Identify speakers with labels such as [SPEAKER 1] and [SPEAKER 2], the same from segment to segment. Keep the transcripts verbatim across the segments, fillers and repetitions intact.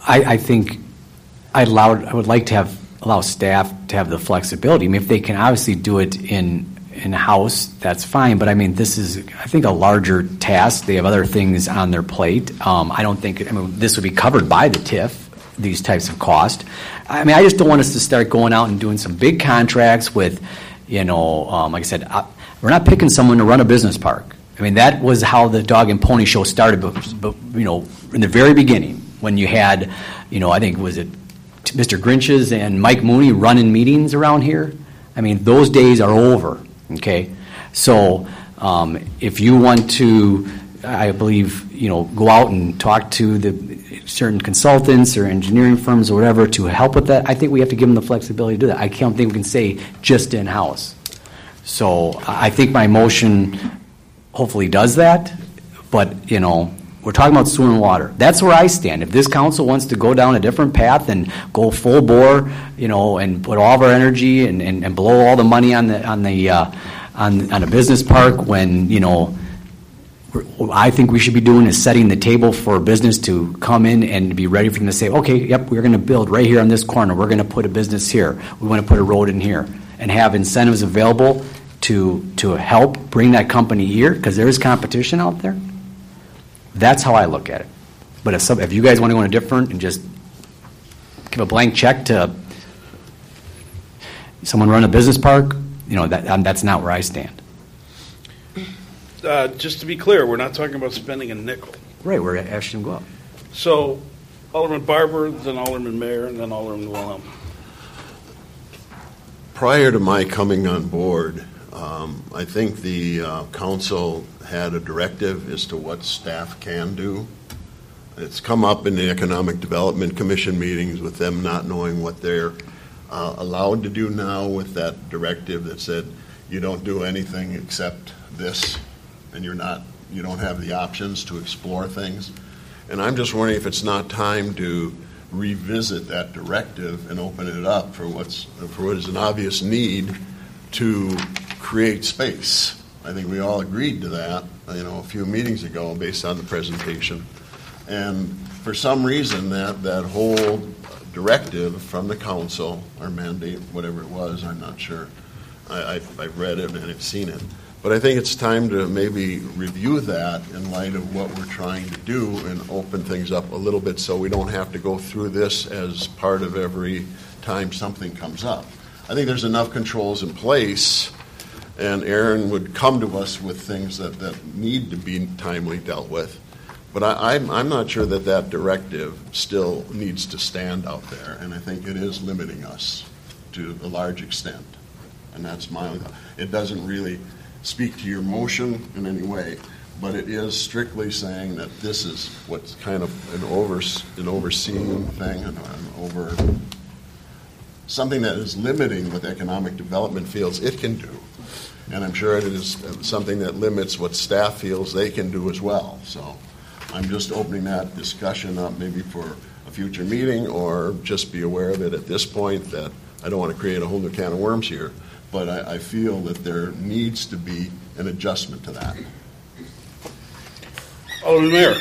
[SPEAKER 1] I, I think I allowed. I would like to have allow staff to have the flexibility. I mean, if they can obviously do it in in house, that's fine. But I mean, this is I think a larger task. They have other things on their plate. Um, I don't think. I mean, this would be covered by the T I F. These types of cost. I mean, I just don't want us to start going out and doing some big contracts with, you know, um, like I said, I, we're not picking someone to run a business park. I mean, that was how the Dog and Pony Show started, but, but you know, in the very beginning, when you had, you know, I think, was it Mister Grinch's and Mike Mooney running meetings around here? I mean, those days are over, okay? So um, if you want to, I believe, you know, go out and talk to the certain consultants or engineering firms or whatever to help with that, I think we have to give them the flexibility to do that. I can't think we can say just in-house. So I think my motion hopefully does that, but, you know, we're talking about sewer and water. That's where I stand. If this council wants to go down a different path and go full bore, you know, and put all of our energy and, and, and blow all the money on the on the uh, on on a business park, when, you know, I think we should be doing is setting the table for business to come in and be ready for them to say, okay, yep, we're going to build right here on this corner. We're going to put a business here. We want to put a road in here, and have incentives available to to help bring that company here, because there is competition out there. That's how I look at it. But if some, if you guys want to go in a different and just give a blank check to someone run a business park, you know, that um, that's not where I stand.
[SPEAKER 2] Uh, just to be clear, we're not talking about spending a nickel.
[SPEAKER 1] Right, we're asking them to go up.
[SPEAKER 2] So, Alderman Barber, then Alderman Mayer, and then Alderman Wilhelm.
[SPEAKER 3] Prior to my coming on board, um, I think the uh, council had a directive as to what staff can do. It's come up in the Economic Development Commission meetings with them not knowing what they're uh, allowed to do now, with that directive that said you don't do anything except this, and you're not, you don't have the options to explore things. And I'm just wondering if it's not time to revisit that directive and open it up for what's for what is an obvious need to create space. I think we all agreed to that, you know, a few meetings ago based on the presentation. And for some reason, that, that whole directive from the council, or mandate, whatever it was, I'm not sure. I, I've, I've read it and I've seen it. But I think it's time to maybe review that in light of what we're trying to do and open things up a little bit so we don't have to go through this as part of every time something comes up. I think there's enough controls in place, and Aaron would come to us with things that, that need to be timely dealt with. But I, I'm, I'm not sure that that directive still needs to stand out there, and I think it is limiting us to a large extent. And that's my, it doesn't really speak to your motion in any way, but it is strictly saying that this is what's kind of an over an overseeing thing, and an over something that is limiting what economic development feels it can do, and I'm sure it is something that limits what staff feels they can do as well. So I'm just opening that discussion up, maybe for a future meeting, or just be aware of it at this point, that I don't want to create a whole new can of worms here. But I, I feel that there needs to be an adjustment to that.
[SPEAKER 2] Alderman Mayer.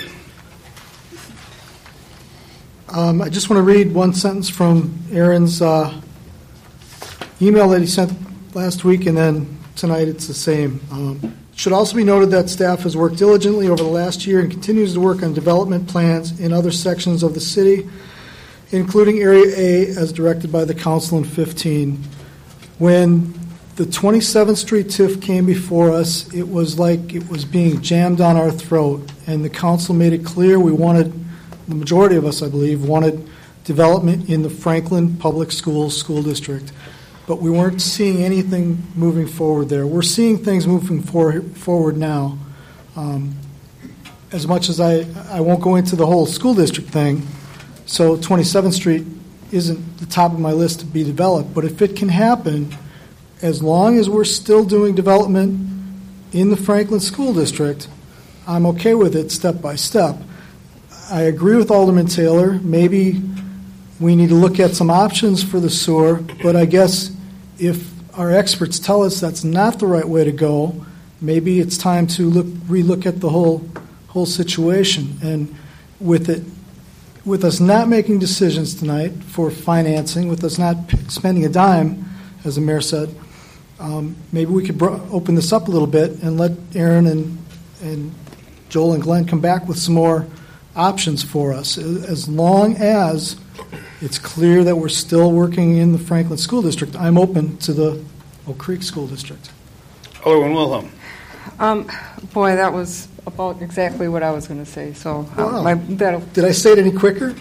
[SPEAKER 4] Um, I just want to read one sentence from Aaron's uh, email that he sent last week, and then tonight it's the same. Um, it should also be noted that staff has worked diligently over the last year and continues to work on development plans in other sections of the city, including Area A as directed by the council in fifteen. When the twenty-seventh Street T I F came before us, it was like it was being jammed down our throat, and the council made it clear we wanted, the majority of us, I believe, wanted development in the Franklin Public Schools school district. But we weren't seeing anything moving forward there. We're seeing things moving for, forward now. Um, as much as I, I won't go into the whole school district thing, so twenty-seventh Street isn't the top of my list to be developed, but if it can happen, as long as we're still doing development in the Franklin School District, I'm okay with it step by step. I agree with Alderman Taylor. Maybe we need to look at some options for the sewer, but I guess if our experts tell us that's not the right way to go, maybe it's time to look relook at the whole whole situation. And with it, with us not making decisions tonight for financing, with us not p- spending a dime, as the mayor said, um, maybe we could bro- open this up a little bit and let Aaron and, and Joel and Glenn come back with some more options for us, as long as it's clear that we're still working in the Franklin School District. I'm open to the Oak Creek School District.
[SPEAKER 2] Alderman Wilhelm.
[SPEAKER 5] Um, boy, that was about exactly what I was going to say. So, uh,
[SPEAKER 4] Wow.
[SPEAKER 5] my, that'll
[SPEAKER 4] Did I say it any quicker?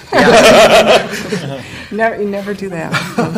[SPEAKER 5] never, you never do that.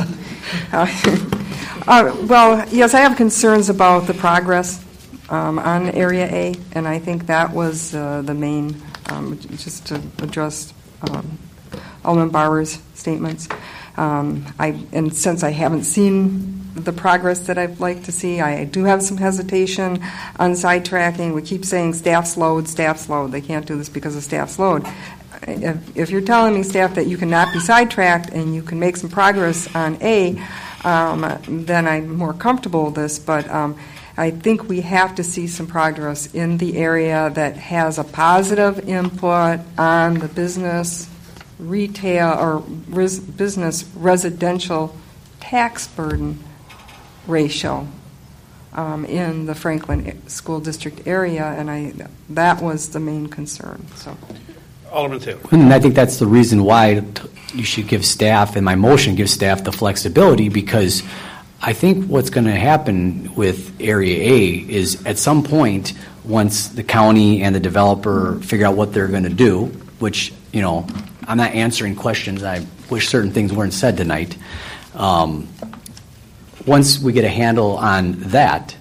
[SPEAKER 5] uh, uh, well, yes, I have concerns about the progress um, on Area A, and I think that was uh, the main, um, just to address um, Alderman Barber's statements. Um, I and since I haven't seen the progress that I'd like to see, I do have some hesitation on sidetracking. We keep saying staff's load, staff's load. They can't do this because of staff's load. If, if you're telling me, staff, that you cannot be sidetracked and you can make some progress on A, um, then I'm more comfortable with this. But um, I think we have to see some progress in the area that has a positive input on the business, retail, or res- business residential tax burden ratio um, in the Franklin School District area, and I that was the main concern. So.
[SPEAKER 2] Alderman Taylor.
[SPEAKER 1] And I think that's the reason why you should give staff, and my motion gives staff the flexibility, because I think what's going to happen with Area A is at some point, once the county and the developer figure out what they're going to do, which, you know, I'm not answering questions. I wish certain things weren't said tonight. Um, once we get a handle on that,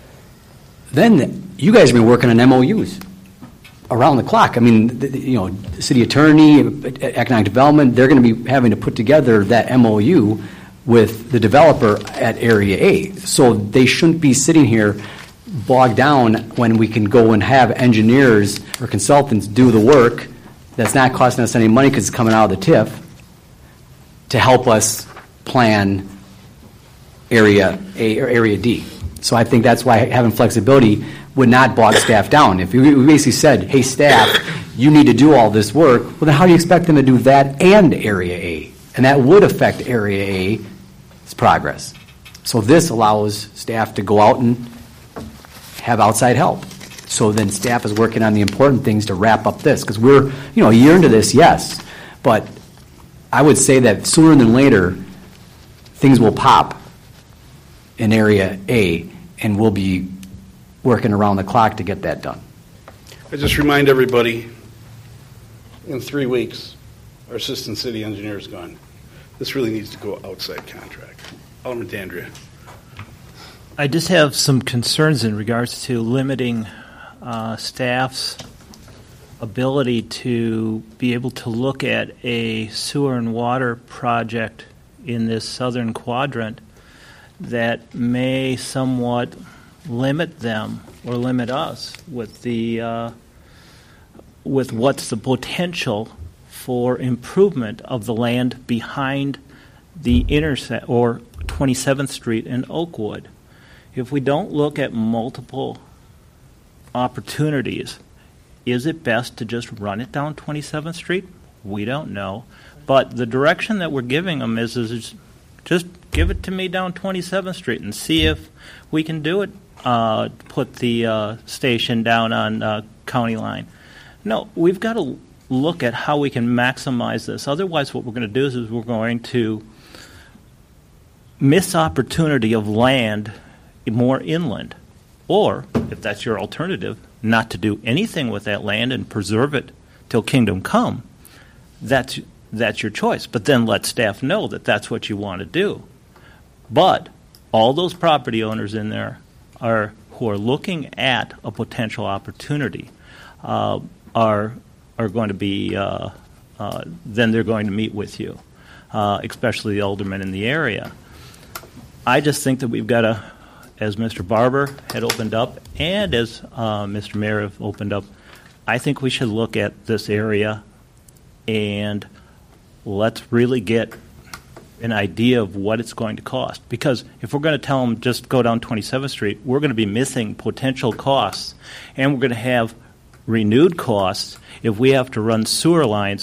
[SPEAKER 1] then you guys have been working on M O Us around the clock. I mean, the, you know, the city attorney, economic development, they're going to be having to put together that M O U with the developer at Area A. So they shouldn't be sitting here bogged down when we can go and have engineers or consultants do the work that's not costing us any money because it's coming out of the T I F to help us plan Area A or Area D. So I think that's why having flexibility would not bog staff down. If we basically said, hey, staff, you need to do all this work, well, then how do you expect them to do that and Area A? And that would affect Area A's progress. So this allows staff to go out and have outside help. So then staff is working on the important things to wrap up this. Because we're, you know, a year into this, yes. But I would say that sooner than later, things will pop in Area A, and we'll be working around the clock to get that done.
[SPEAKER 2] I just remind everybody, in three weeks, our assistant city engineer is gone. This really needs to go outside contract. Alderman Dandria.
[SPEAKER 6] I just have some concerns in regards to limiting uh, staff's ability to be able to look at a sewer and water project in this southern quadrant that may somewhat limit them or limit us with the uh, with what's the potential for improvement of the land behind the intersect or twenty-seventh Street and Oakwood. If we don't look at multiple opportunities, is it best to just run it down twenty-seventh Street? We don't know. But the direction that we're giving them is, is just give it to me down twenty-seventh Street and see if we can do it, uh, put the uh, station down on uh, County Line. No, we've got to look at how we can maximize this. Otherwise, what we're going to do is, is we're going to miss opportunity of land more inland. Or, if that's your alternative, not to do anything with that land and preserve it till kingdom come, that's that's your choice. But then let staff know that that's what you want to do. But all those property owners in there are who are looking at a potential opportunity uh, are are going to be uh, uh, then they're going to meet with you, uh, especially the aldermen in the area. I just think that we've got to, as Mister Barber had opened up and as uh, Mister Mayor have opened up, I think we should look at this area and let's really get an idea of what it's going to cost. Because if we're going to tell them just go down twenty-seventh Street, we're going to be missing potential costs, and we're going to have renewed costs if we have to run sewer lines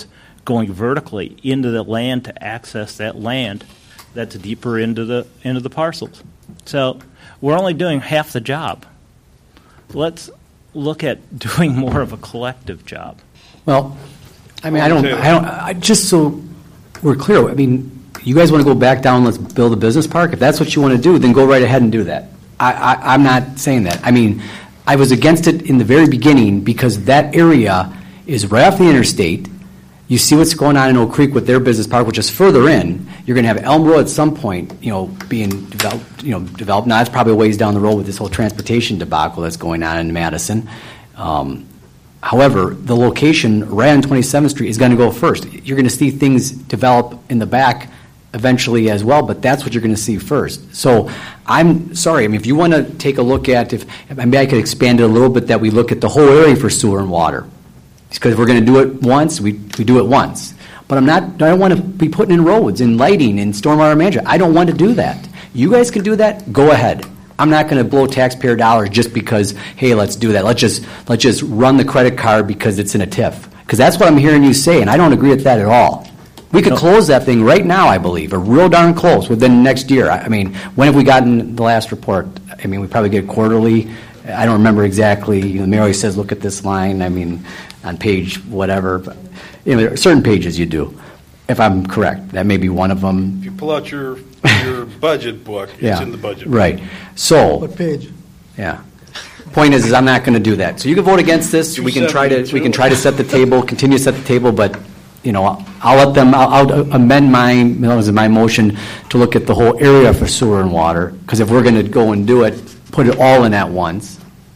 [SPEAKER 6] going vertically into the land to access that land that's deeper into the into the parcels. So we're only doing half the job. Let's look at doing more of a collective job.
[SPEAKER 1] Well, I mean, I don't, I don't, I, just so we're clear, I mean, you guys want to go back down, let's build a business park? If that's what you want to do, then go right ahead and do that. I, I, I'm not saying that. I mean, I was against it in the very beginning because that area is right off the interstate. You see what's going on in Oak Creek with their business park, which is further in. You're going to have Elm Road at some point, you know, being developed, you know, developed. Now, it's probably a ways down the road with this whole transportation debacle that's going on in Madison. Um, However, the location right on twenty-seventh Street is going to go first. You're going to see things develop in the back eventually as well, but that's what you're going to see first. So I'm sorry. I mean, if you want to take a look at, if maybe I could expand it a little bit, that we look at the whole area for sewer and water. Because if we're going to do it once, we, we do it once. But I'm not, I don't want to be putting in roads and lighting and stormwater management. I don't want to do that. You guys can do that, go ahead. I'm not going to blow taxpayer dollars just because, hey, let's do that. Let's just let's just run the credit card because it's in a T I F. Because that's what I'm hearing you say, and I don't agree with that at all. We could
[SPEAKER 6] No.
[SPEAKER 1] close that thing right now, I believe, or real darn close within next year. I I mean, when have we gotten the last report? I mean, we probably get quarterly. I don't remember exactly. You know, the mayor always says, look at this line. I mean, on page whatever. But, you know, there are certain pages you do, if I'm correct. That may be one of them.
[SPEAKER 2] If you pull out your, your budget book, it's
[SPEAKER 1] Yeah,
[SPEAKER 2] in the budget book.
[SPEAKER 1] right. So,
[SPEAKER 4] What page?
[SPEAKER 1] yeah. Point is, is I'm not going to do that. So you can vote against this. We can try to we can try to set the table, continue to set the table, but you know, I'll, I'll let them. I'll, I'll amend my you know, my motion to look at the whole area for sewer and water. Because if we're going to go and do it, put it all in at once,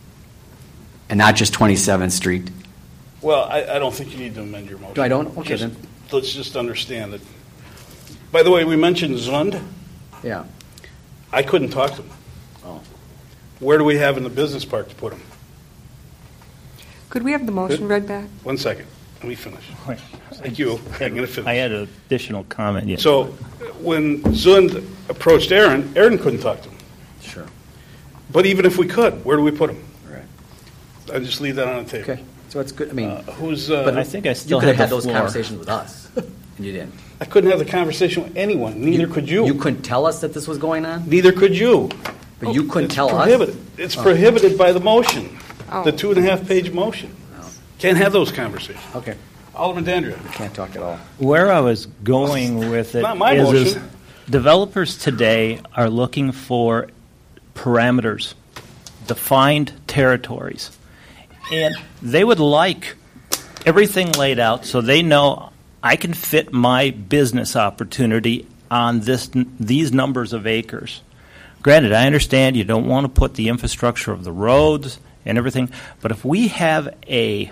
[SPEAKER 1] and not just twenty-seventh Street.
[SPEAKER 2] Well, I, I don't think you need to amend your motion.
[SPEAKER 1] No, I don't? Okay,
[SPEAKER 2] Just-
[SPEAKER 1] then.
[SPEAKER 2] Let's just understand that. By the way, we mentioned Zund.
[SPEAKER 1] Yeah.
[SPEAKER 2] I couldn't talk to him.
[SPEAKER 1] Oh.
[SPEAKER 2] Where do we have in the business park to put him?
[SPEAKER 5] Could we have the motion read back?
[SPEAKER 2] One second. Let me finish. Thank you. I'm going to finish.
[SPEAKER 6] I had an additional comment. Yes.
[SPEAKER 2] So when Zund approached Aaron, Aaron couldn't talk to him.
[SPEAKER 1] Sure.
[SPEAKER 2] But even if we could, where do we put him?
[SPEAKER 1] Right.
[SPEAKER 2] I just leave that on the table.
[SPEAKER 1] Okay. So it's good. I mean,
[SPEAKER 2] Uh, who's? Uh,
[SPEAKER 6] But I think I
[SPEAKER 1] you
[SPEAKER 6] still
[SPEAKER 1] could have
[SPEAKER 6] have
[SPEAKER 1] had
[SPEAKER 6] the
[SPEAKER 1] those
[SPEAKER 6] floor.
[SPEAKER 1] conversations with us, and you didn't.
[SPEAKER 2] I couldn't have the conversation with anyone. Neither could you.
[SPEAKER 1] You couldn't tell us that this was going on,
[SPEAKER 2] Neither could you.
[SPEAKER 1] but you couldn't
[SPEAKER 2] It's
[SPEAKER 1] tell us.
[SPEAKER 2] prohibited. It's
[SPEAKER 1] Oh.
[SPEAKER 2] prohibited by the motion,
[SPEAKER 5] Oh.
[SPEAKER 2] the two and a half page motion.
[SPEAKER 1] Oh.
[SPEAKER 2] Can't have those conversations.
[SPEAKER 1] Okay.
[SPEAKER 2] Alderman Dandria.
[SPEAKER 1] Can't talk at all.
[SPEAKER 6] Where I was going with it
[SPEAKER 2] Not my
[SPEAKER 6] is, is
[SPEAKER 2] motion.
[SPEAKER 6] developers today are looking for parameters, defined territories, and they would like everything laid out so they know I can fit my business opportunity on this these numbers of acres. Granted, I understand you don't want to put the infrastructure of the roads and everything, but if we have a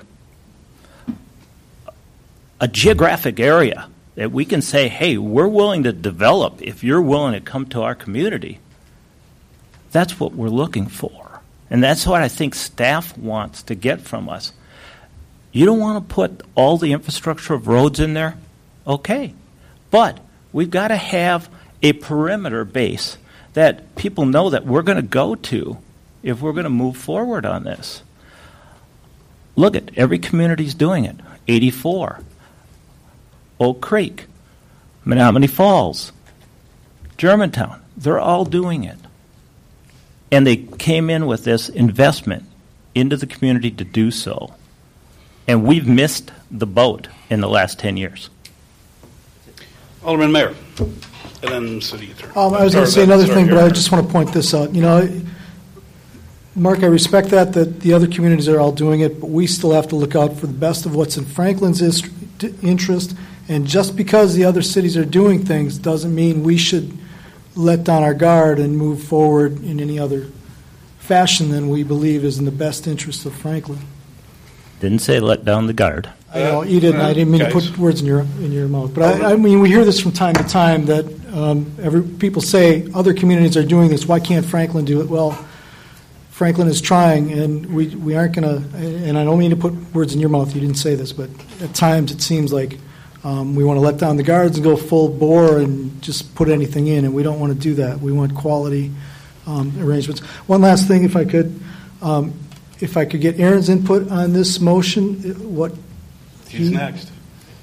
[SPEAKER 6] a geographic area that we can say, hey, we're willing to develop if you're willing to come to our community, that's what we're looking for. And that's what I think staff wants to get from us. You don't want to put all the infrastructure of roads in there? Okay. But we've got to have a perimeter base that people know that we're going to go to if we're going to move forward on this. Look at every community's doing it. eighty-four. Oak Creek, Menominee Falls, Germantown, they're all doing it. And they came in with this investment into the community to do so. And we've missed the boat in the last ten years.
[SPEAKER 2] Alderman Mayor, and then City Attorney.
[SPEAKER 4] Um, I was
[SPEAKER 2] Sorry,
[SPEAKER 4] going to say
[SPEAKER 2] Ben,
[SPEAKER 4] another
[SPEAKER 2] sorry,
[SPEAKER 4] thing, but I
[SPEAKER 2] Aaron.
[SPEAKER 4] just want to point this out. You know, Mark, I respect that, that the other communities are all doing it, but we still have to look out for the best of what's in Franklin's is- interest. And just because the other cities are doing things doesn't mean we should let down our guard and move forward in any other fashion than we believe is in the best interest of Franklin.
[SPEAKER 6] Didn't say let down the guard.
[SPEAKER 4] I know you didn't. I didn't mean to
[SPEAKER 2] Guys.
[SPEAKER 4] put words in your in your mouth, but I, I mean we hear this from time to time that um, every people say other communities are doing this. Why can't Franklin do it? Well, Franklin is trying, and we we aren't going to. And I don't mean to put words in your mouth. You didn't say this, but at times it seems like um, we want to let down the guards and go full bore and just put anything in, and we don't want to do that. We want quality um, arrangements. One last thing, if I could, um, if I could get Aaron's input on this motion, what.
[SPEAKER 2] He's
[SPEAKER 4] he-
[SPEAKER 2] next.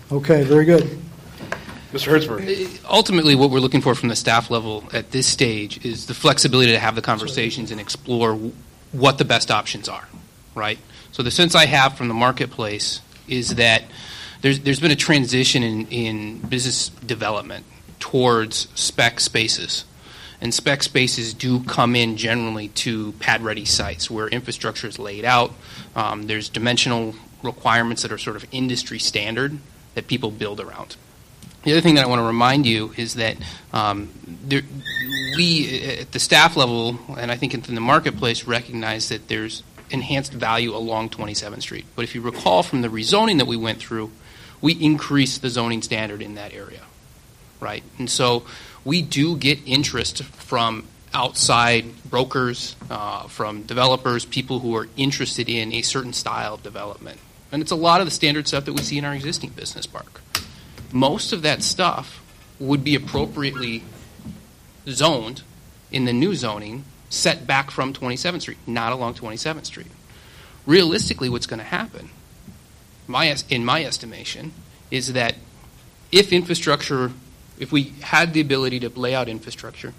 [SPEAKER 4] Okay, very good.
[SPEAKER 2] Mister Hertzberg.
[SPEAKER 7] Ultimately, what we're looking for from the staff level at this stage is the flexibility to have the conversations and explore w- what the best options are, right? So the sense I have from the marketplace is that there's, there's been a transition in, in business development towards spec spaces. And spec spaces do come in generally to pad-ready sites where infrastructure is laid out. Um, there's dimensional requirements that are sort of industry standard that people build around. The other thing that I want to remind you is that um, there, we, at the staff level, and I think in the marketplace, recognize that there's enhanced value along twenty-seventh Street. But if you recall from the rezoning that we went through, we increased the zoning standard in that area, right? And so we do get interest from outside brokers, uh, from developers, people who are interested in a certain style of development. And it's a lot of the standard stuff that we see in our existing business park. Most of that stuff would be appropriately zoned in the new zoning, set back from twenty-seventh Street, not along twenty-seventh Street. Realistically, what's going to happen, my, in my estimation, is that if infrastructure, if we had the ability to lay out infrastructure,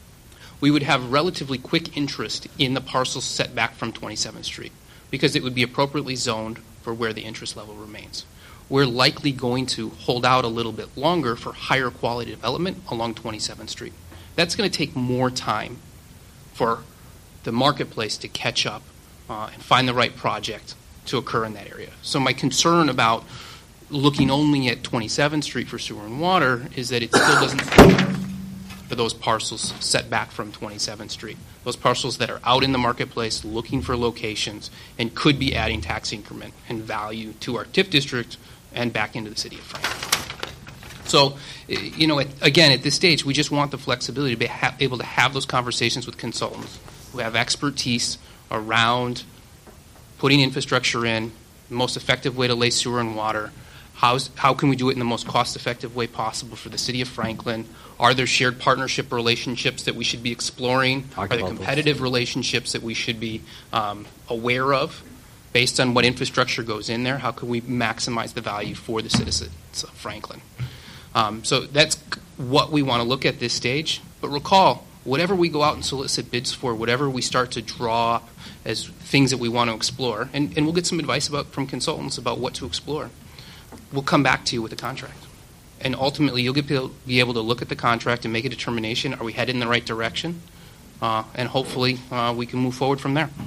[SPEAKER 7] we would have relatively quick interest in the parcels set back from twenty-seventh Street because it would be appropriately zoned for where the interest level remains. We're likely going to hold out a little bit longer for higher quality development along twenty-seventh Street. That's going to take more time for the marketplace to catch up uh, and find the right project to occur in that area. So my concern about looking only at twenty-seventh Street for sewer and water is that it still doesn't for those parcels set back from twenty-seventh Street. Those parcels that are out in the marketplace looking for locations and could be adding tax increment and value to our TIF district and back into the city of Franklin. So, you know, at, again, at this stage, we just want the flexibility to be ha- able to have those conversations with consultants who have expertise around putting infrastructure in, the most effective way to lay sewer and water. How's, how can we do it in the most cost-effective way possible for the city of Franklin? Are there shared partnership relationships that we should be exploring?
[SPEAKER 1] Talk
[SPEAKER 7] Are there
[SPEAKER 1] about
[SPEAKER 7] competitive
[SPEAKER 1] those.
[SPEAKER 7] relationships that we should be um, aware of based on what infrastructure goes in there? How can we maximize the value for the citizens of Franklin? Um, so that's what we want to look at this stage. But recall, whatever we go out and solicit bids for, whatever we start to draw up as things that we want to explore, and, and we'll get some advice about from consultants about what to explore, we'll come back to you with a contract. And ultimately, you'll get to be able to look at the contract and make a determination, are we headed in the right direction? Uh, and hopefully, uh, we can move forward from there.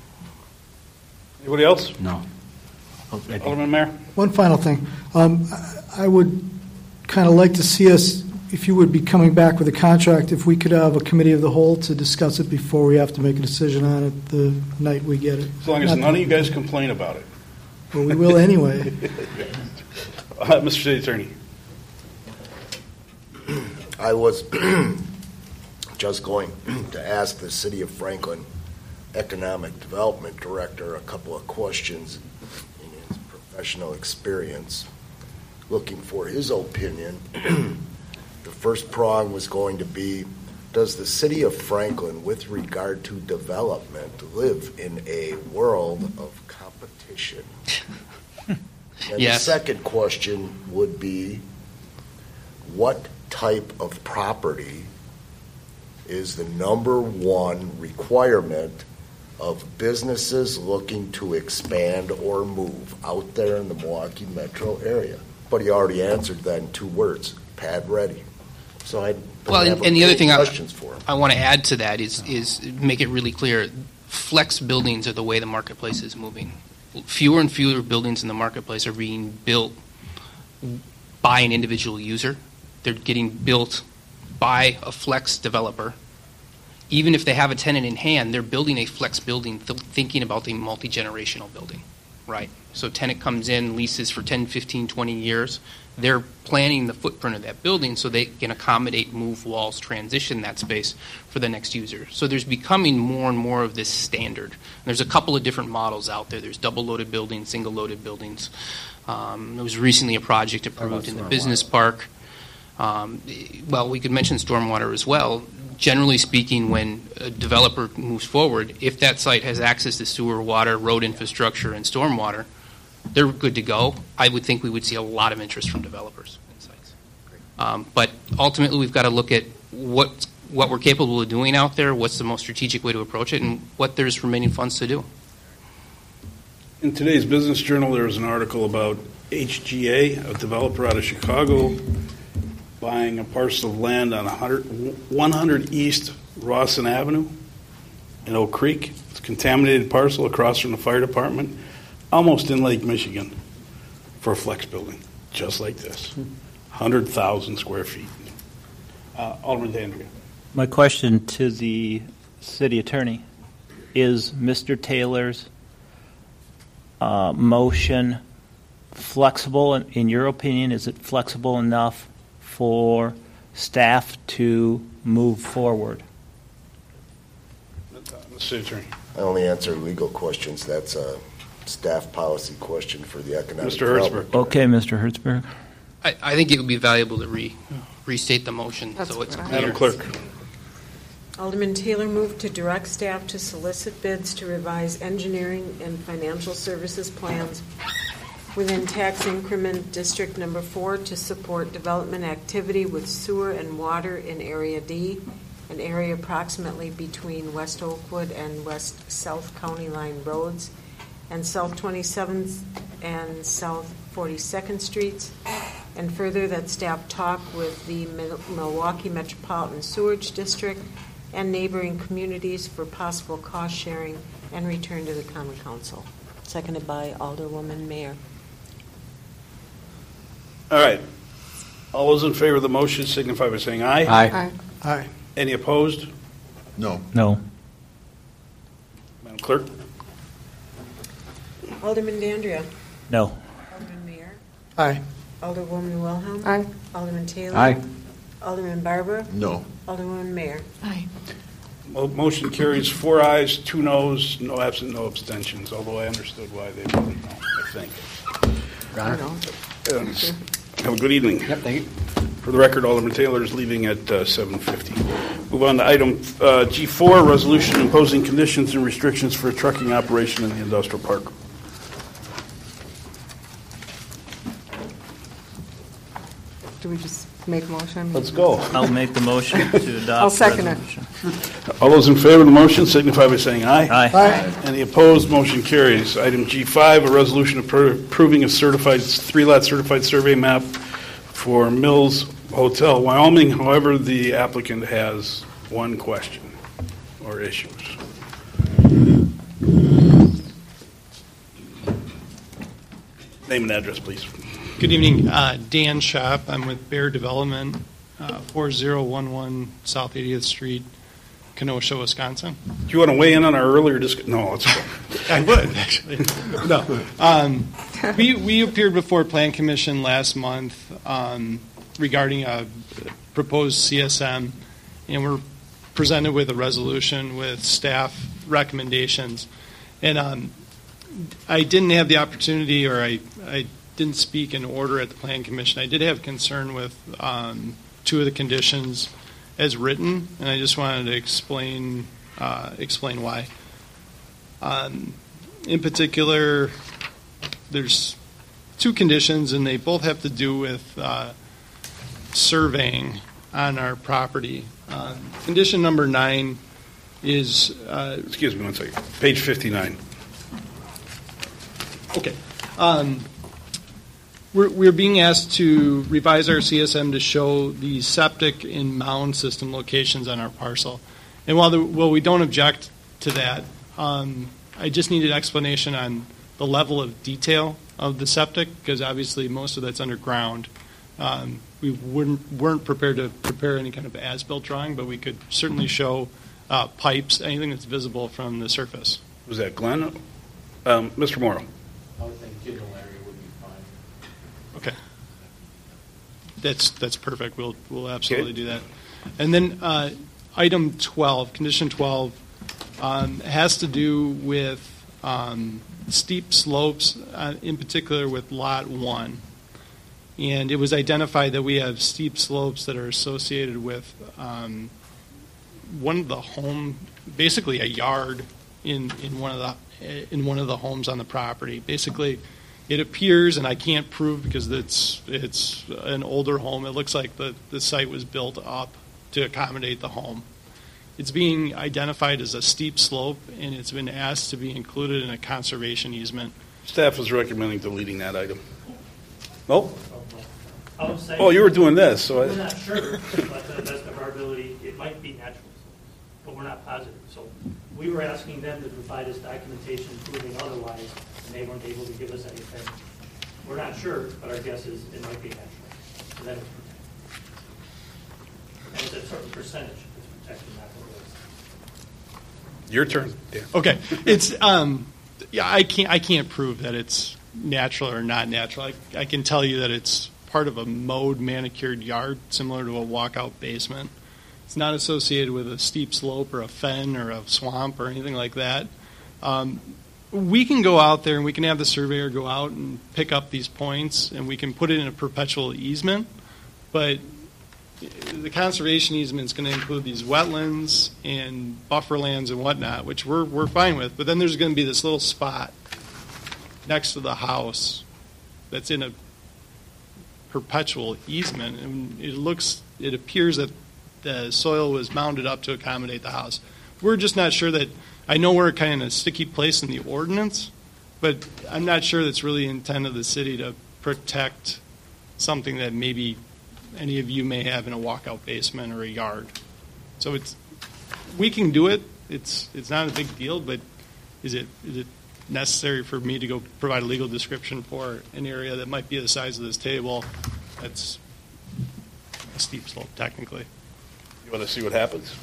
[SPEAKER 2] Anybody else?
[SPEAKER 1] No.
[SPEAKER 2] Alderman Mayor?
[SPEAKER 4] One final thing. Um, I I would kind of like to see us, if you would be coming back with a contract, if we could have a committee of the whole to discuss it before we have to make a decision on it the night we get it.
[SPEAKER 2] As long as
[SPEAKER 4] Not-
[SPEAKER 2] none of you guys complain about it.
[SPEAKER 4] Well, we will anyway.
[SPEAKER 2] Uh, Mister City Attorney.
[SPEAKER 8] I was just going to ask the City of Franklin Economic Development Director a couple of questions in his professional experience, looking for his opinion. The first prong was going to be, does the City of Franklin, with regard to development, live in a world of competition? And
[SPEAKER 7] Yes.
[SPEAKER 8] the second question would be, what type of property is the number one requirement of businesses looking to expand or move out there in the Milwaukee metro area? But he already answered that in two words, pad ready. So I don't
[SPEAKER 7] Well,
[SPEAKER 8] have
[SPEAKER 7] and, and the other
[SPEAKER 8] any
[SPEAKER 7] thing I,
[SPEAKER 8] questions for him.
[SPEAKER 7] I want to add to that is is make it really clear, flex buildings are the way the marketplace is moving. Fewer and fewer buildings in the marketplace are being built by an individual user. They're getting built by a flex developer. Even if they have a tenant in hand, they're building a flex building th- thinking about the multi-generational building, right? So tenant comes in, leases for ten, fifteen, twenty years. They're planning the footprint of that building so they can accommodate, move walls, transition that space for the next user. So there's becoming more and more of this standard. And there's a couple of different models out there. There's double-loaded buildings, single-loaded buildings. Um, there was recently a project approved in the business park. Um, well, we could mention stormwater as well. Generally speaking, when a developer moves forward, if that site has access to sewer, water, road infrastructure, and stormwater, they're good to go, I would think we would see a lot of interest from developers and sites. Um, but ultimately, we've got to look at what what we're capable of doing out there, what's the most strategic way to approach it, and what there's remaining funds to do.
[SPEAKER 2] In today's Business Journal, there was an article about H G A, a developer out of Chicago, buying a parcel of land on one hundred East Rawson Avenue in Oak Creek. It's a contaminated parcel across from the fire department, almost in Lake Michigan, for a flex building, just like this, one hundred thousand square feet. Uh, Alderman Dandria.
[SPEAKER 6] My question to the city attorney, is Mister Taylor's uh, motion flexible? In, in your opinion, is it flexible enough for staff to move forward?
[SPEAKER 2] Uh, City Attorney.
[SPEAKER 8] I only answer legal questions. That's a staff policy question for the economic
[SPEAKER 2] Mister
[SPEAKER 8] development.
[SPEAKER 2] Hertzberg.
[SPEAKER 6] Okay, Mister Hertzberg.
[SPEAKER 7] I, I think it would be valuable to re, restate the motion
[SPEAKER 5] That's
[SPEAKER 7] so it's
[SPEAKER 5] what I-
[SPEAKER 7] clear.
[SPEAKER 2] Madam Clerk.
[SPEAKER 9] Alderman Taylor moved to direct staff to solicit bids to revise engineering and financial services plans within tax increment District Number Four to support development activity with sewer and water in Area D, an area approximately between West Oakwood and West South County Line roads, and South twenty-seventh and South forty-second Streets, and further that staff talk with the Milwaukee Metropolitan Sewerage District and neighboring communities for possible cost sharing and return to the Common Council. Seconded by Alderwoman Mayer.
[SPEAKER 2] All right. All those in favor of the motion signify by saying aye.
[SPEAKER 1] Aye.
[SPEAKER 5] Aye.
[SPEAKER 4] Aye.
[SPEAKER 2] Any opposed?
[SPEAKER 3] No.
[SPEAKER 6] No.
[SPEAKER 2] Madam Clerk.
[SPEAKER 9] Alderman Dandria.
[SPEAKER 6] No.
[SPEAKER 9] Alderman Mayer.
[SPEAKER 4] Aye.
[SPEAKER 9] Alderwoman Wilhelm.
[SPEAKER 5] Aye.
[SPEAKER 9] Alderman Taylor.
[SPEAKER 1] Aye.
[SPEAKER 9] Alderman Barber.
[SPEAKER 3] No.
[SPEAKER 9] Alderwoman Mayer.
[SPEAKER 5] Aye.
[SPEAKER 2] Mo- Motion carries four ayes, two noes, no absent, no abstentions, although I understood why they voted no, I think.
[SPEAKER 5] I know.
[SPEAKER 2] Um, Have a good evening.
[SPEAKER 1] Yep, thank you.
[SPEAKER 2] For the record, Alderman Taylor is leaving at uh, seven fifty. Move on to item uh, G four, resolution imposing conditions and restrictions for a trucking operation in the industrial park.
[SPEAKER 5] Do we just make a motion?
[SPEAKER 2] Let's go.
[SPEAKER 6] I'll make the motion to adopt.
[SPEAKER 5] I'll second it.
[SPEAKER 6] resolution.
[SPEAKER 2] All those in favor of the motion signify by saying aye.
[SPEAKER 6] Aye.
[SPEAKER 4] Aye.
[SPEAKER 2] Any opposed, motion carries. Item G five, a resolution appro- approving a certified, three-lot certified survey map for Mills Hotel, Wyoming. However, the applicant has one question or issues. Name and address, please.
[SPEAKER 10] Good evening, uh, Dan Shop. I'm with Bear Development, uh, four oh one one South eightieth Street, Kenosha, Wisconsin.
[SPEAKER 2] Do you want to weigh in on our earlier discussion? No, let's go.
[SPEAKER 10] I would, actually. No. Um, we, we appeared before Plan Commission last month um, regarding a proposed C S M, and we're presented with a resolution with staff recommendations. And um, I didn't have the opportunity, or I, I didn't speak in order at the Plan Commission. I did have concern with um, two of the conditions as written, and I just wanted to explain uh, explain why. Um, in particular, there's two conditions, and they both have to do with uh, surveying on our property. Uh, condition number nine is uh,
[SPEAKER 2] Excuse me one second. Page fifty-nine.
[SPEAKER 10] okay. Um, We're, we're being asked to revise our C S M to show the septic and mound system locations on our parcel. And while, the, while we don't object to that, um, I just need an explanation on the level of detail of the septic, because obviously most of that's underground. Um, we wouldn't, weren't prepared to prepare any kind of as-built drawing, but we could certainly show uh, pipes, anything that's visible from the surface.
[SPEAKER 2] Was that Glenn? Um, Mister Morrow.
[SPEAKER 11] I would think Jim and Larry would be fine.
[SPEAKER 10] Okay. That's that's perfect. We'll we'll absolutely
[SPEAKER 2] Okay.
[SPEAKER 10] do that. And then uh, item twelve, condition twelve, um, has to do with um, steep slopes, uh, in particular with lot one. And it was identified that we have steep slopes that are associated with um, one of the home, basically a yard in in one of the in one of the homes on the property. Basically, It appears, and I can't prove because it's it's an older home, it looks like the, the site was built up to accommodate the home. It's being identified as a steep slope, and it's been asked to be included in a conservation easement.
[SPEAKER 2] Staff is recommending deleting that item. Oh?
[SPEAKER 12] I would say
[SPEAKER 2] Oh, you were doing this, so
[SPEAKER 12] we're
[SPEAKER 2] I,
[SPEAKER 12] not sure, but to the best of our ability, it might be natural, but we're not positive. So we were asking them to provide us documentation proving otherwise, and they weren't able to give us anything. We're not sure, but our guess is it might be natural. So that is protected. And it's a certain percentage that's protected, not the rest.
[SPEAKER 2] your turn. Dan.
[SPEAKER 10] Okay, it's um, yeah, I can't I can't prove that it's natural or not natural. I, I can tell you that it's part of a mowed, manicured yard, similar to a walkout basement. It's not associated with a steep slope or a fen or a swamp or anything like that. Um, we can go out there and we can have the surveyor go out and pick up these points, and we can put it in a perpetual easement, but the conservation easement is going to include these wetlands and buffer lands and whatnot, which we're we're fine with. But then there's going to be this little spot next to the house that's in a perpetual easement, and it looks, it appears that the soil was mounded up to accommodate the house. We're just not sure that. I know we're kind of in a sticky place in the ordinance, but I'm not sure that's really the intent of the city to protect something that maybe any of you may have in a walkout basement or a yard. So it's, we can do it. It's it's not a big deal, but is it is it necessary for me to go provide a legal description for an area that might be the size of this table? That's a steep slope, technically.
[SPEAKER 2] You want to see what happens?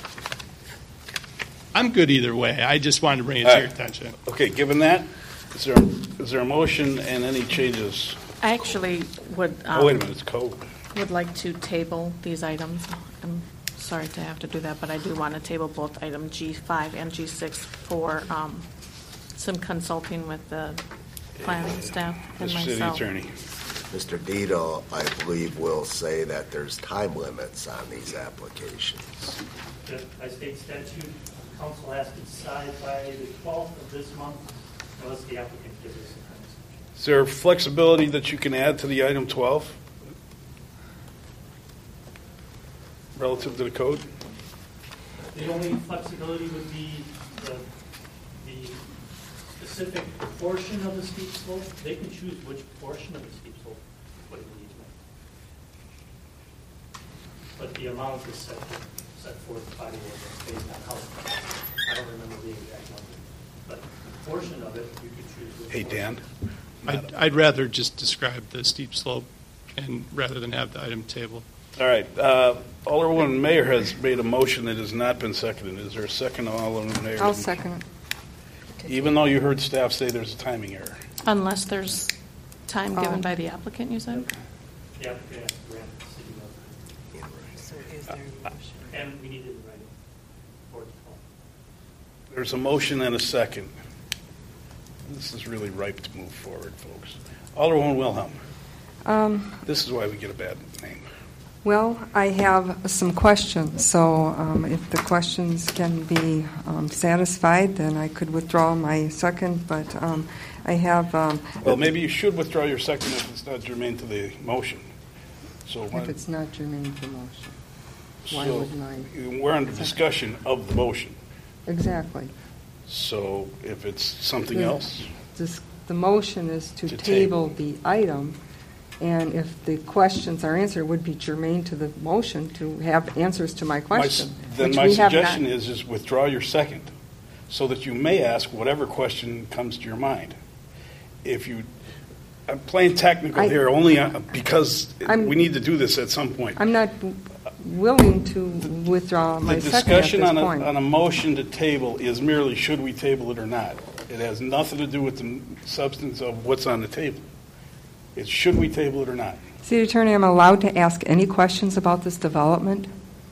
[SPEAKER 10] I'm good either way. I just wanted to bring it
[SPEAKER 2] All
[SPEAKER 10] to
[SPEAKER 2] right.
[SPEAKER 10] your attention.
[SPEAKER 2] Okay, given that, is there is there a motion and any changes?
[SPEAKER 13] I actually would, um,
[SPEAKER 2] Oh, wait a minute, it's code.
[SPEAKER 13] would like to table these items. I'm sorry to have to do that, but I do want to table both item G five and G six for um, some consulting with the planning staff and
[SPEAKER 2] Mister City
[SPEAKER 13] myself.
[SPEAKER 2] Attorney.
[SPEAKER 8] Mister Dito, I believe, will say that there's time limits on these applications.
[SPEAKER 12] By state statute, council has to decide by the twelfth of this month, unless the applicant gives us a time.
[SPEAKER 2] Is there flexibility that you can add to the item twelve relative to the code?
[SPEAKER 12] The only flexibility would be the, the specific portion of the steep slope. They can choose which portion of the steep slope would be used. But the amount is set, set forth by the ordinance based on how, I don't remember the exact number. But the portion of it, you could choose which
[SPEAKER 2] Hey,
[SPEAKER 12] portion.
[SPEAKER 2] Dan.
[SPEAKER 10] I'd, I'd rather just describe the steep slope and rather than have the item table.
[SPEAKER 2] All right. Uh, Alderwoman Mayer has made a motion that has not been seconded. Is there a second on Alderwoman Mayer?
[SPEAKER 5] I'll second it.
[SPEAKER 2] Even though you heard staff say there's a timing error.
[SPEAKER 13] Unless there's time
[SPEAKER 5] Oh.
[SPEAKER 13] given by the applicant, you said?
[SPEAKER 12] The applicant has to grant the city road.
[SPEAKER 9] So is there a motion?
[SPEAKER 12] And we need it in writing. Or it's called.
[SPEAKER 2] There's a motion and a second. This is really ripe to move forward, folks. Alderwoman Wilhelm.
[SPEAKER 5] Um,
[SPEAKER 2] This is why we get a bad name.
[SPEAKER 5] Well, I have some questions, so um, if the questions can be um, satisfied, then I could withdraw my second, but um, I have... Um,
[SPEAKER 2] Well, maybe you should withdraw your second if it's not germane to the motion. So why-
[SPEAKER 5] If it's not germane to motion, why
[SPEAKER 2] so
[SPEAKER 5] wouldn't I?
[SPEAKER 2] We're under discussion of the motion.
[SPEAKER 5] Exactly.
[SPEAKER 2] So if it's something
[SPEAKER 5] The-
[SPEAKER 2] else,
[SPEAKER 5] This, the motion is to
[SPEAKER 2] To
[SPEAKER 5] table the item, and if the questions are answered, it would be germane to the motion to have answers to my
[SPEAKER 2] my s-
[SPEAKER 5] question.
[SPEAKER 2] then
[SPEAKER 5] which
[SPEAKER 2] my
[SPEAKER 5] we have not-
[SPEAKER 2] suggestion is, is withdraw your second, so that you may ask whatever question comes to your mind. If you, I'm playing technical
[SPEAKER 5] I-
[SPEAKER 2] here only uh, because
[SPEAKER 5] I'm-
[SPEAKER 2] we need to do this at some point.
[SPEAKER 5] I'm not willing to withdraw my
[SPEAKER 2] The
[SPEAKER 5] second at
[SPEAKER 2] discussion
[SPEAKER 5] this
[SPEAKER 2] on a,
[SPEAKER 5] point.
[SPEAKER 2] on a motion to table is merely should we table it or not. It has nothing to do with the substance of what's on the table. It's should we table it or not.
[SPEAKER 5] City Attorney, I'm allowed to ask any questions about this development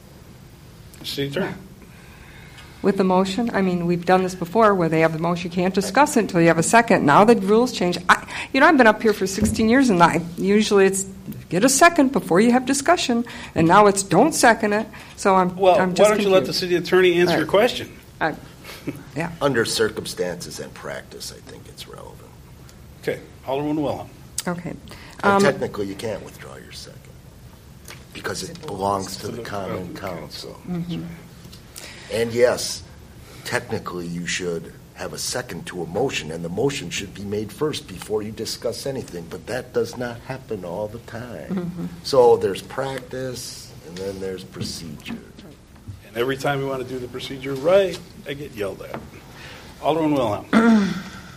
[SPEAKER 2] City Attorney.
[SPEAKER 5] with the motion? I mean, we've done this before where they have the motion, you can't discuss it until you have a second. Now the rules change. I, you know, I've been up here for sixteen years, and I, usually it's get a second before you have discussion, and now it's don't second it. So I'm,
[SPEAKER 2] Well,
[SPEAKER 5] I'm
[SPEAKER 2] why
[SPEAKER 5] just
[SPEAKER 2] don't you let the
[SPEAKER 5] confused.
[SPEAKER 2] city attorney answer
[SPEAKER 5] All
[SPEAKER 2] your
[SPEAKER 5] right.
[SPEAKER 2] question?
[SPEAKER 5] I- yeah.
[SPEAKER 8] Under circumstances and practice, I think it's relevant.
[SPEAKER 2] Okay. Alderman Wilhelm.
[SPEAKER 5] Okay.
[SPEAKER 8] And
[SPEAKER 5] Um,
[SPEAKER 8] technically, you can't withdraw your second because it belongs to the common council.
[SPEAKER 5] mhm.
[SPEAKER 8] And yes, technically, you should have a second to a motion, and the motion should be made first before you discuss anything, but that does not happen all the time.
[SPEAKER 5] Mhm.
[SPEAKER 8] So there's practice, and then there's procedure.
[SPEAKER 2] And every time we want to do the procedure right, I get yelled at. Alderman Wilhelm.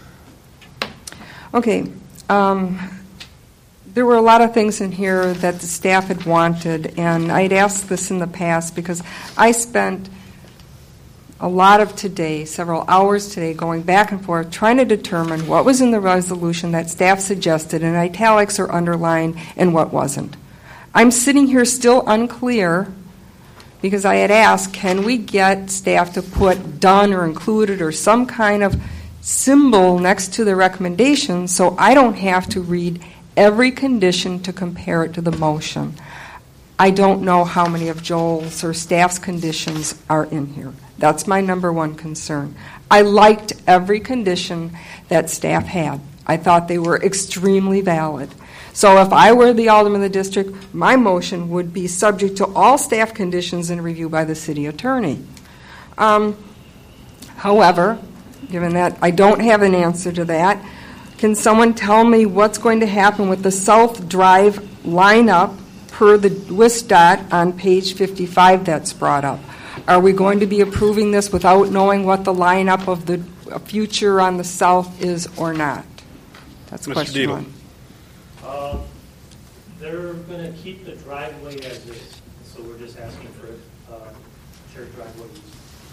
[SPEAKER 5] Okay. Um, there were a lot of things in here that the staff had wanted, and I'd asked this in the past because I spent a lot of today, several hours today, going back and forth, trying to determine what was in the resolution that staff suggested in italics or underlined and what wasn't. I'm sitting here still unclear because I had asked, can we get staff to put done or included or some kind of symbol next to the recommendation so I don't have to read every condition to compare it to the motion. I don't know how many of Joel's or staff's conditions are in here. That's my number one concern. I liked every condition that staff had. I thought they were extremely valid. So if I were the alderman of the district, my motion would be subject to all staff conditions and review by the city attorney. Um, however, given that I don't have an answer to that, can someone tell me what's going to happen with the South Drive lineup per the W I S D O T on page fifty-five that's brought up? Are we going to be approving this without knowing what the lineup of the future on the south is or not? That's
[SPEAKER 2] Mister
[SPEAKER 5] question
[SPEAKER 2] Diehl.
[SPEAKER 5] one.
[SPEAKER 12] Uh, They're going to keep the driveway as is, so we're just asking for uh, shared driveway use.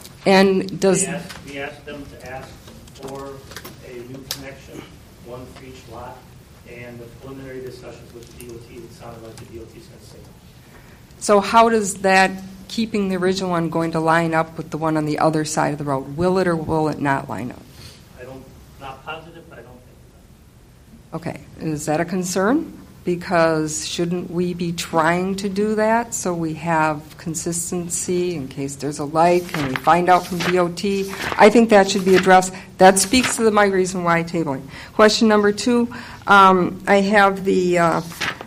[SPEAKER 5] And does
[SPEAKER 12] We asked, we asked them to ask for a new connection, one for each lot, and the preliminary discussions with the D O T, it sounded like the D O T's going to say no.
[SPEAKER 5] so how does that keeping the original one going to line up with the one on the other side of the road? Will it or will it not line up?
[SPEAKER 12] I don't, not positive, but I don't think it
[SPEAKER 5] Okay, is that a concern? Because shouldn't we be trying to do that so we have consistency in case there's a light? Can we find out from D O T? I think that should be addressed. That speaks to the, my reason why tabling. Question number two, um, I have the uh,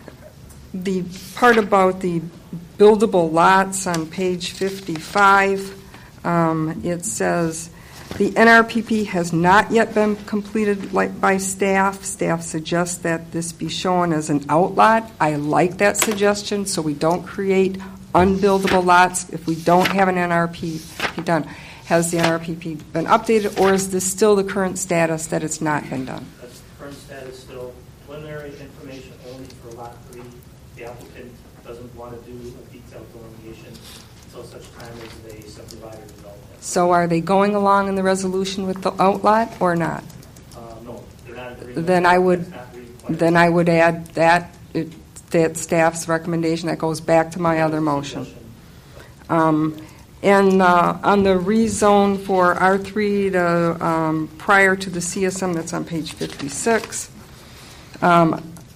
[SPEAKER 5] the part about the buildable lots on page fifty-five. Um, it says, the N R P P has not yet been completed like by staff. Staff suggests that this be shown as an outlot. I like that suggestion, so we don't create unbuildable lots if we don't have an N R P P done. Has the N R P P been updated, or is this still the current status that it's not been done?
[SPEAKER 12] That's the current status still. Preliminary information only for lot three. The applicant doesn't want to do a detailed delineation until such time as they subdivide or develop it.
[SPEAKER 5] So are they going along in the resolution with the outlot or not?
[SPEAKER 12] Uh, no, they're not agreeing.
[SPEAKER 5] Then I would,
[SPEAKER 12] It's not required.
[SPEAKER 5] then I would add that, it- that staff's recommendation. That goes back to my other motion. Um, And uh, on the rezone for R three to, um, prior to the C S M, that's on page fifty-six, um,